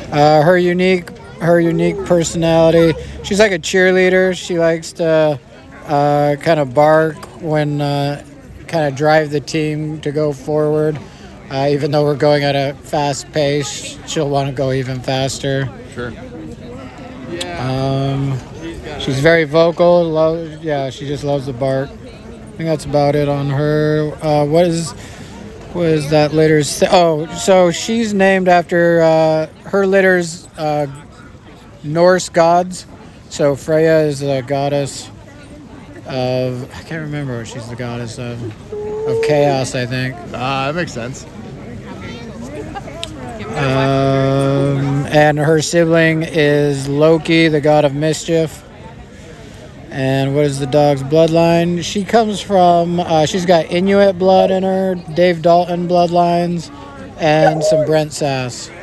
Her unique personality. She's like a cheerleader. She likes to kind of bark when kind of drive the team to go forward. Even though we're going at a fast pace, she'll want to go even faster. Sure. She's very vocal. She just loves to bark. I think that's about it on her. What is that litter's? So she's named after her litter's Norse gods. So Freya is the goddess of, I can't remember what she's the goddess of chaos, I think. That makes sense. And her sibling is Loki, the god of mischief. And what is the dog's bloodline? She comes from, she's got Inuit blood in her, Dave Dalton bloodlines, and some Brent Sass.